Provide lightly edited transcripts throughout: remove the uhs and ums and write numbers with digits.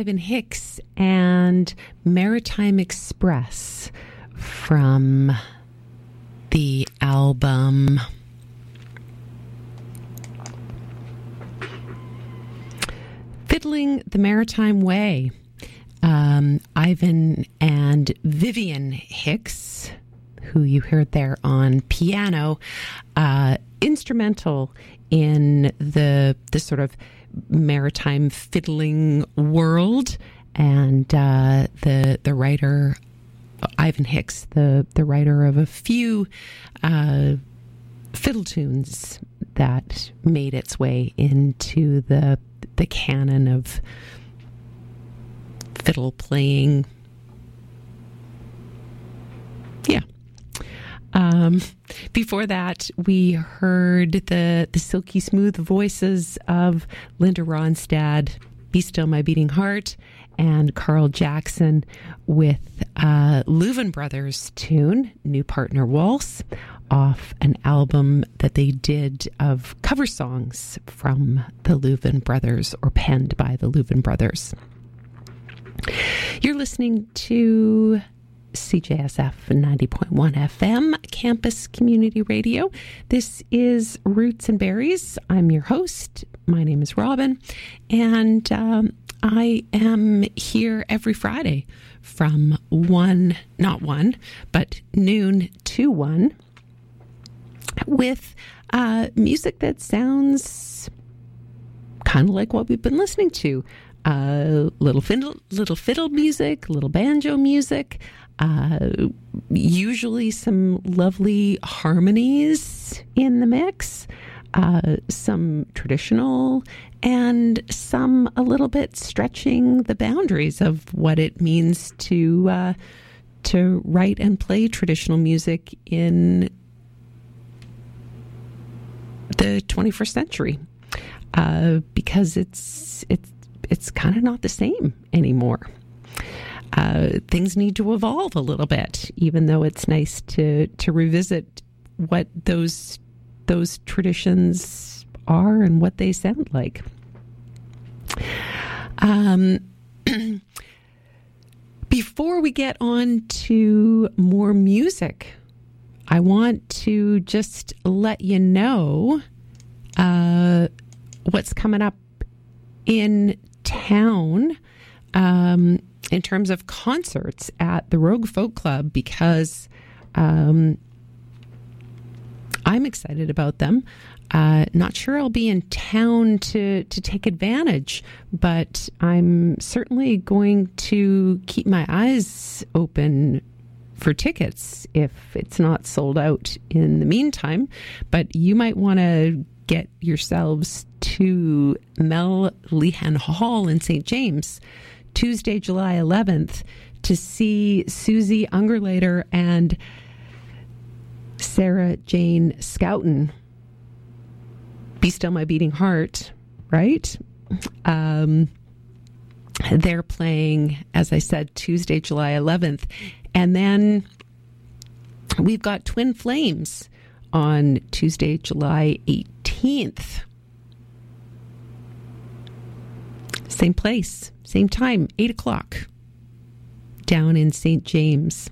Ivan Hicks and Maritime Express from the album Fiddling the Maritime Way. Ivan and Vivian Hicks, who you heard there on piano, instrumental in the sort of maritime fiddling world, and the writer Ivan Hicks, the writer of a few fiddle tunes that made its way into the canon of fiddle playing. Yeah. Before that, we heard the silky smooth voices of Linda Ronstadt, Be Still My Beating Heart, and Carl Jackson with Louvin Brothers tune, New Partner Waltz, off an album that they did of cover songs from the Louvin Brothers, or penned by the Louvin Brothers. You're listening to CJSF 90.1 FM, Campus Community Radio. This is Roots and Berries. I'm your host. My name is Robin, and I am here every Friday from noon to 1, with music that sounds kind of like what we've been listening to. Little fiddle music, little banjo music, usually some lovely harmonies in the mix, some traditional, and some a little bit stretching the boundaries of what it means to write and play traditional music in the 21st century, because it's kind of not the same anymore. Things need to evolve a little bit, even though it's nice to revisit what those traditions are and what they sound like. Before we get on to more music, I want to just let you know what's coming up in town in terms of concerts at the Rogue Folk Club, because I'm excited about them. Not sure I'll be in town to take advantage, but I'm certainly going to keep my eyes open for tickets if it's not sold out in the meantime. But you might want to get yourselves to Mel Lehan Hall in St. James, Tuesday, July 11th, to see Susie Ungerleider and Sarah Jane Scouten. Be Still My Beating Heart, right? They're playing, as I said, Tuesday, July 11th. And then we've got Twin Flames on Tuesday, July 18th. Same place, same time, 8 o'clock, down in St. James.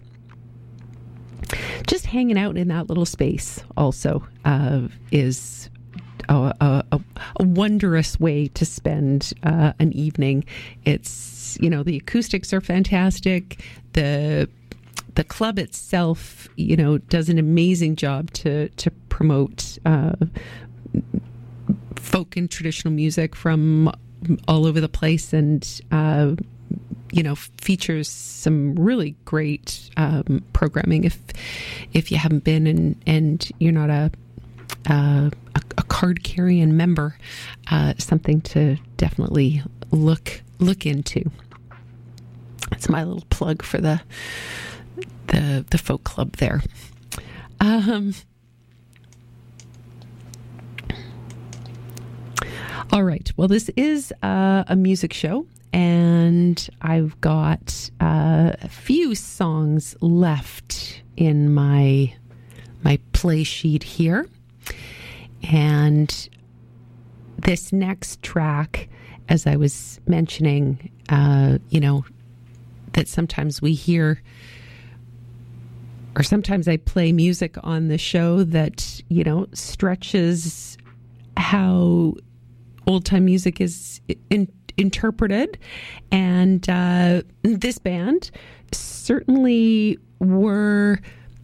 Just hanging out in that little space also is a wondrous way to spend an evening. It's, the acoustics are fantastic. The club itself, does an amazing job to promote folk and traditional music from all over the place, and features some really great programming. If you haven't been and you're not a card carrying member, something to definitely look into. That's my little plug for the folk club there. All right. Well, this is a music show, and I've got a few songs left in my play sheet here. And this next track as I was mentioning, that sometimes we hear, or sometimes I play music on the show that, stretches how old-time music is interpreted. And this band certainly were,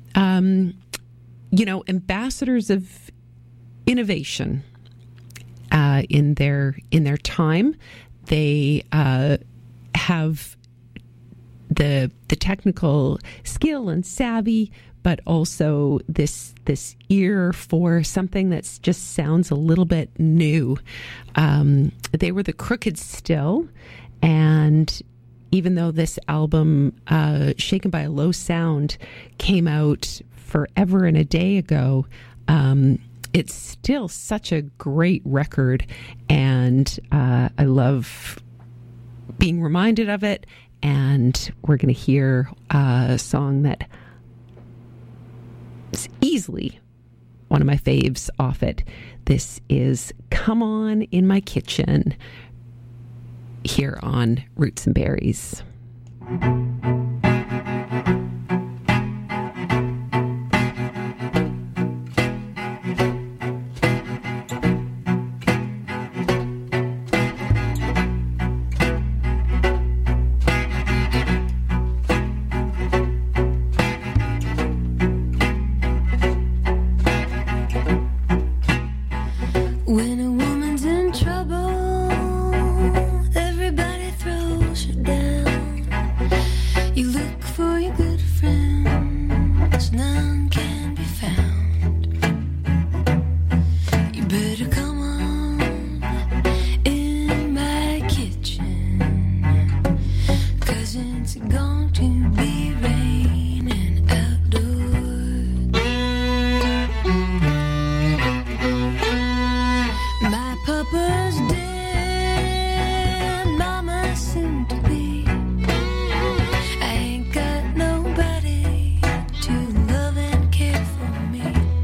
ambassadors of innovation in their time. They have the technical skill and savvy, but also this ear for something that's just sounds a little bit new. They were the Crooked Still, and even though this album, Shaken by a Low Sound, came out forever and a day ago, it's still such a great record, and I love being reminded of it. And we're going to hear a song that is easily one of my faves off it. This is Come On in My Kitchen here on Roots and Berries. When a woman's in trouble, everybody throws her down. You look for your good friends, none can be found. You better come on in my kitchen, 'cause it's going to be raining outdoors. My papa's dead, mama soon to be. I ain't got nobody to love and care for me.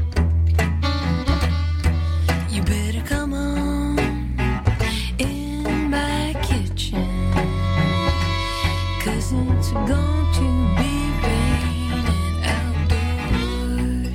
You better come on in my kitchen, 'cause it's going to be raining outdoors.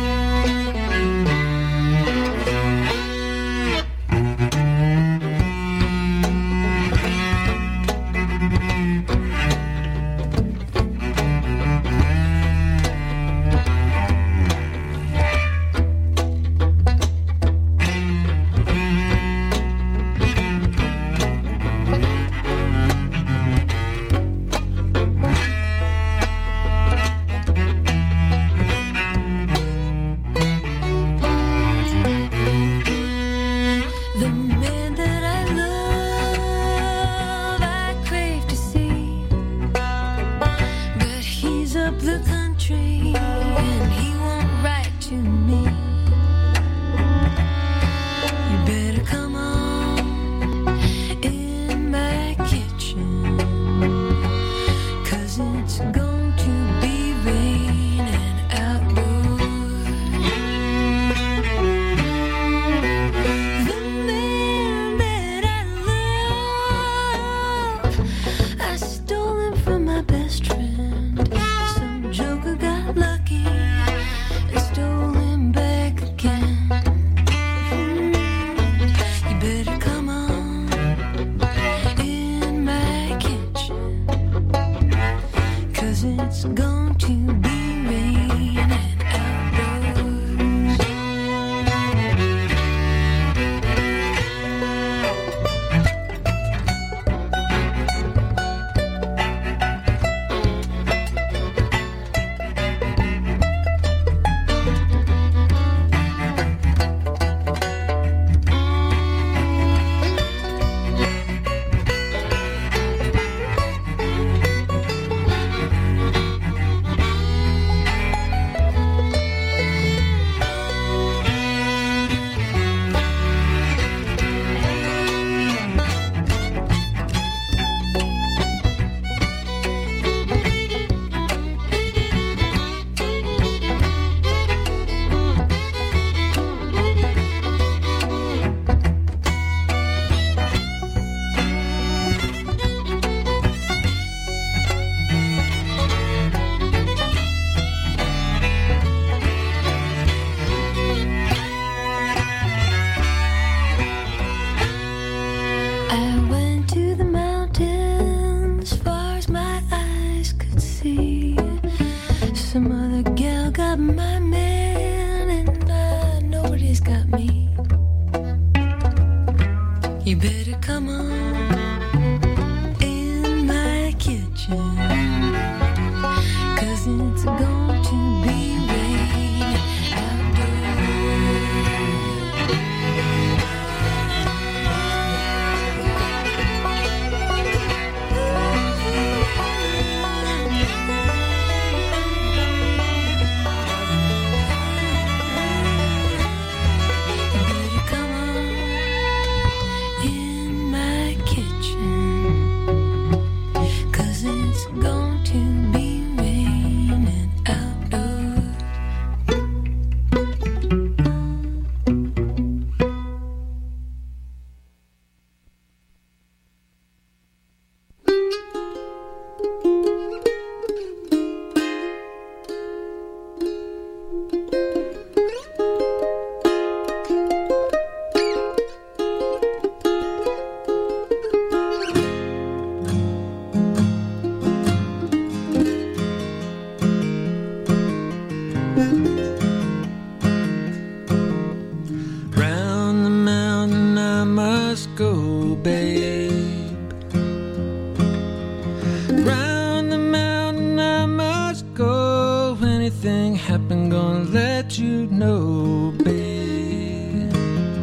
The man that I love, I crave to see, but he's up the country and he won't write to me. You better come on in my kitchen, 'cause it's going to be raining outdoors. The man that I love, I stole him from my best friend. Some joker got lucky and stole him back again. You better come on in my kitchen, 'cause it's going to be raining outdoors. anything happen, gonna let you know, babe.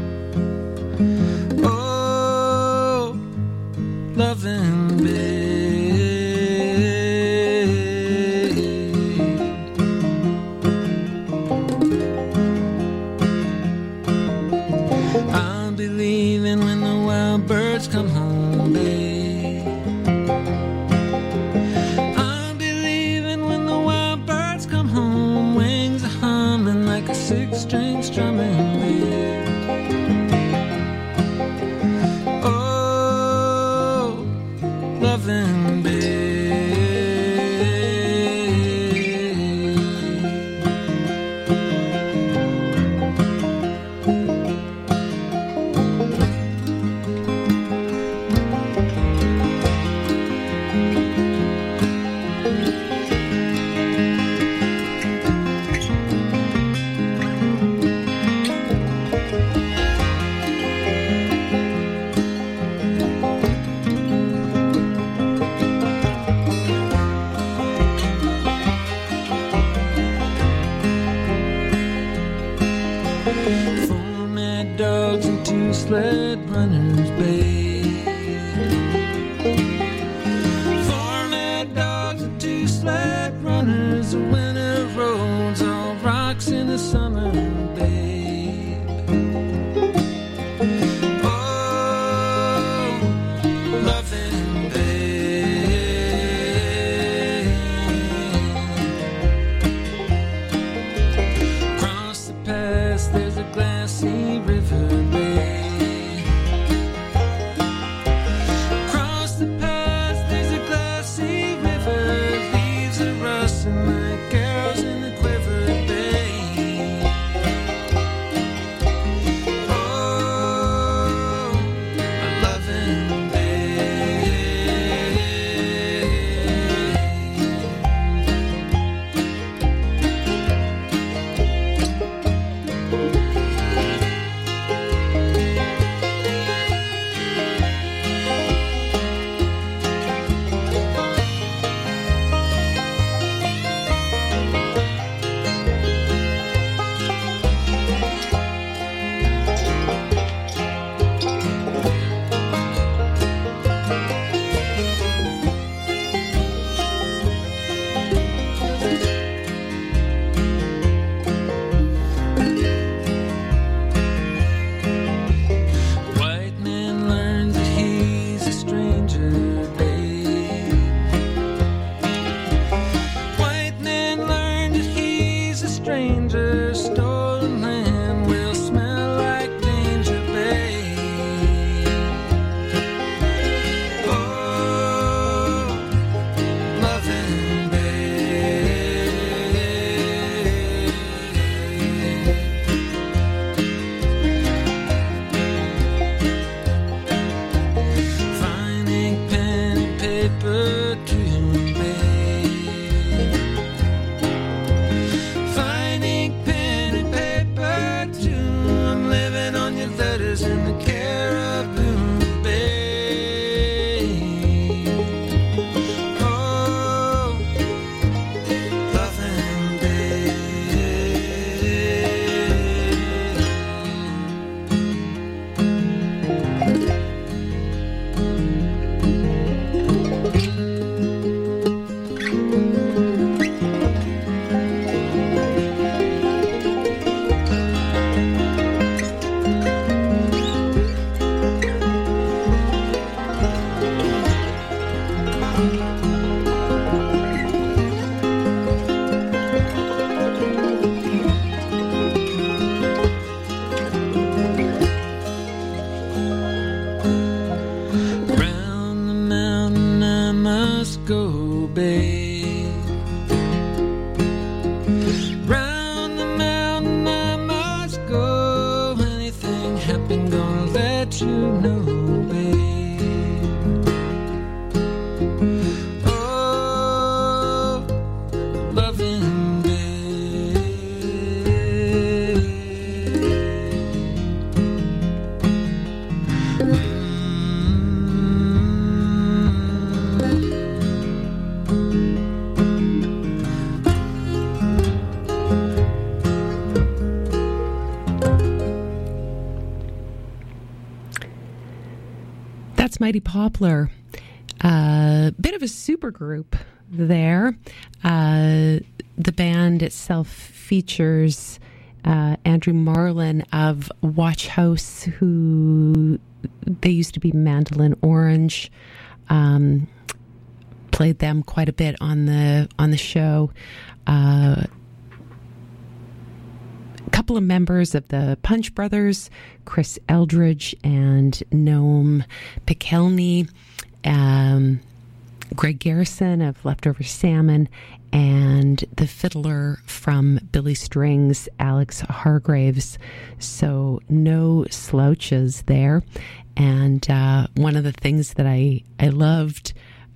Oh, loving babe. I'll be leaving when the wild birds come home, babe. I'll be leaving when the wild birds come home. Wings are humming like a six-string strumming, babe. Oh, loving babe. Four mad dogs and two sled runners, babe. Four mad dogs and two sled runners. The winter roads, all rocks in the summer, babe. Oh, loving babe. Across the pass, there's a glassy river, babe. Across the pass, there's a glassy river. Leaves are rustling like arrows in the quiver, babe. Oh, my loving babe. White man learns that he's a stranger, babe. White man learned that he's a stranger. Stolen land will smell like danger, babe. Oh, loving babe. Fine ink, pen, and paper too, babe. Fine ink, pen, and paper too. I'm living on your letters in the Caribbean, babe. Oh, loving babe. Round the mountain I must go, babe. Round the mountain I must go. Anything happen, gonna let you know, babe. Oh, loving babe. Florence Mighty Poplar, bit of a super group there. The band itself features Andrew Marlin of Watch House, who they used to be Mandolin Orange. Played them quite a bit on the show. A couple of members of the Punch Brothers, Chris Eldridge and Noam Pikelny, Greg Garrison of Leftover Salmon, and the fiddler from Billy Strings, Alex Hargraves. So no slouches there. And one of the things that I loved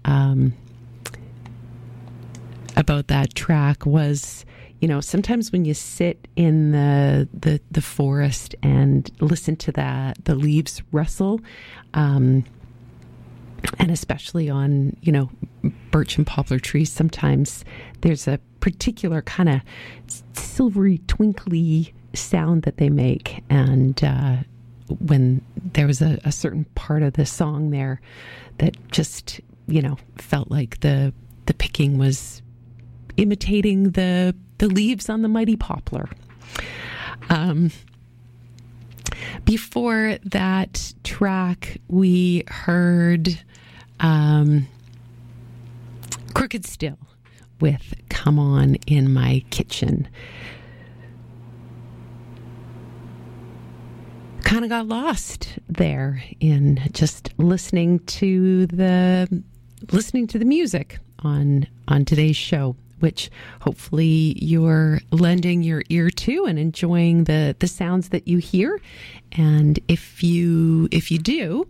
about that track was, you know, sometimes when you sit in the forest and listen to the leaves rustle, and especially on, you know, birch and poplar trees, sometimes there's a particular kind of silvery, twinkly sound that they make. And when there was a certain part of the song there that just, you know, felt like the picking was imitating the leaves on the mighty poplar. Before that track, we heard Crooked Still with Come On in My Kitchen. Kind of got lost there in just listening to the music on today's show, which hopefully you're lending your ear to and enjoying the sounds that you hear. And if you do,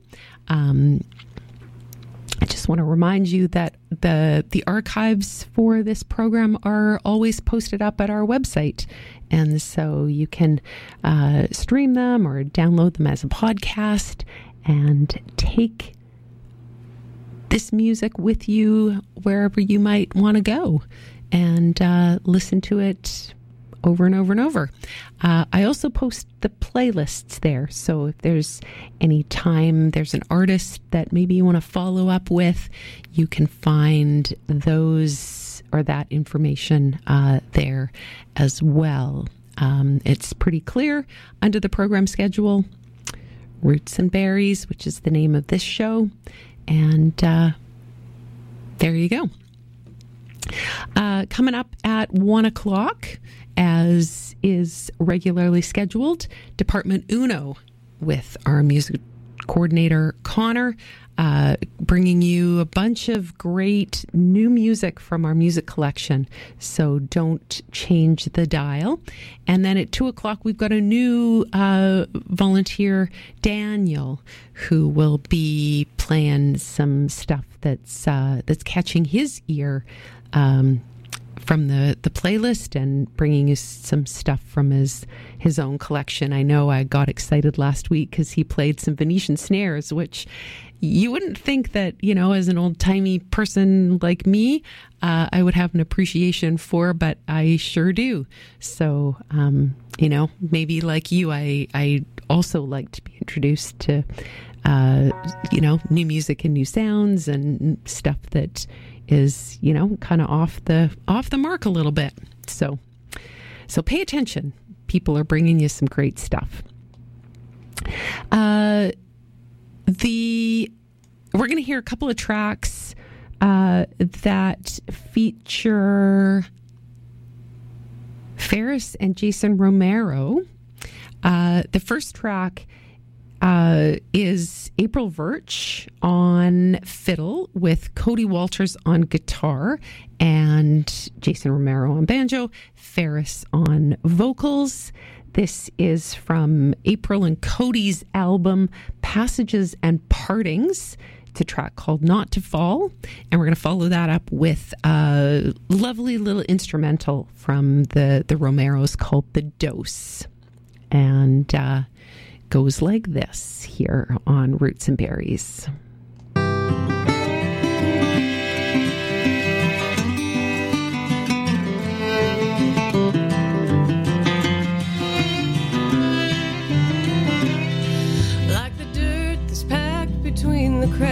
I just want to remind you that the archives for this program are always posted up at our website. And so you can stream them or download them as a podcast and take this music with you wherever you might want to go and listen to it over and over and over. I also post the playlists there. So if there's any time there's an artist that maybe you want to follow up with, you can find those or that information there as well. It's pretty clear under the program schedule. Roots and Berries, which is the name of this show. And there you go. Coming up at 1 o'clock, as is regularly scheduled, Department Uno with our music coordinator, Connor, bringing you a bunch of great new music from our music collection. So don't change the dial. And then at 2 o'clock, we've got a new volunteer, Daniel, who will be playing some stuff that's catching his ear from the playlist and bringing us some stuff from his own collection. I know I got excited last week because he played some Venetian snares, which you wouldn't think that, you know, as an old-timey person like me, I would have an appreciation for, but I sure do. So, you know, maybe like you, I also like to be introduced to, you know, new music and new sounds and stuff that is, you know, kind of off the mark a little bit. So pay attention. People are bringing you some great stuff. We're going to hear a couple of tracks that feature Ferris and Jason Romero. The first track is April Virch on fiddle with Cody Walters on guitar and Jason Romero on banjo, Ferris on vocals. This is from April and Cody's album Passages and Partings. It's a track called Not to Fall, and we're going to follow that up with a lovely little instrumental from the Romeros called The Dose. And goes like this here on Roots and Berries. Like the dirt that's packed between the cracks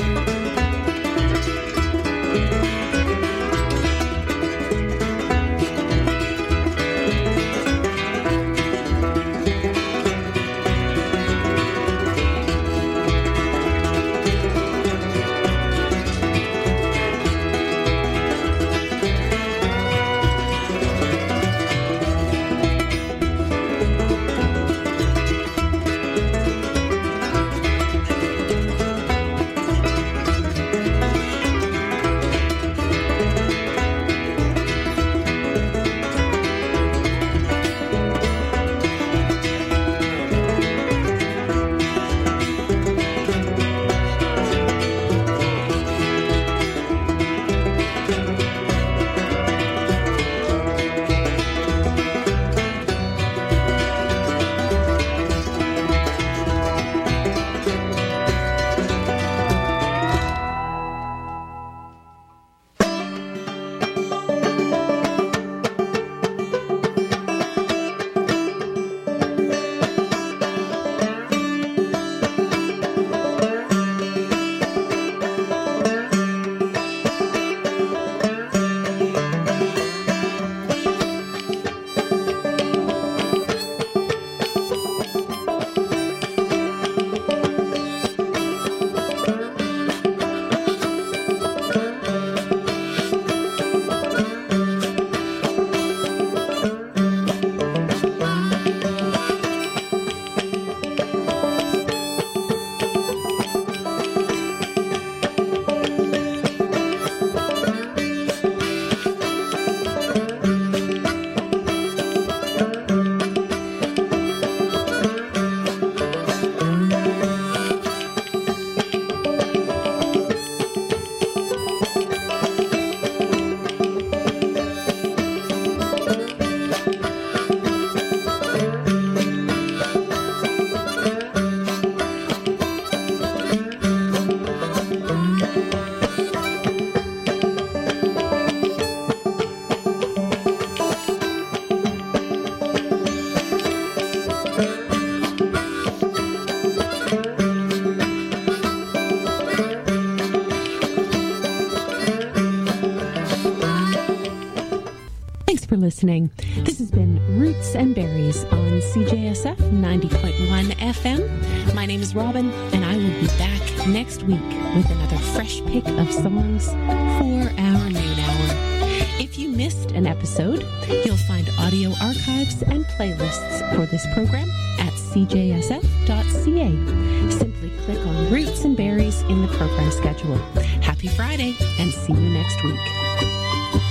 for listening. This has been Roots and Berries on CJSF 90.1 FM. My name is Robin, and I will be back next week with another fresh pick of songs for our noon hour. If you missed an episode, you'll find audio archives and playlists for this program at cjsf.ca. Simply click on Roots and Berries in the program schedule. Happy Friday, and see you next week.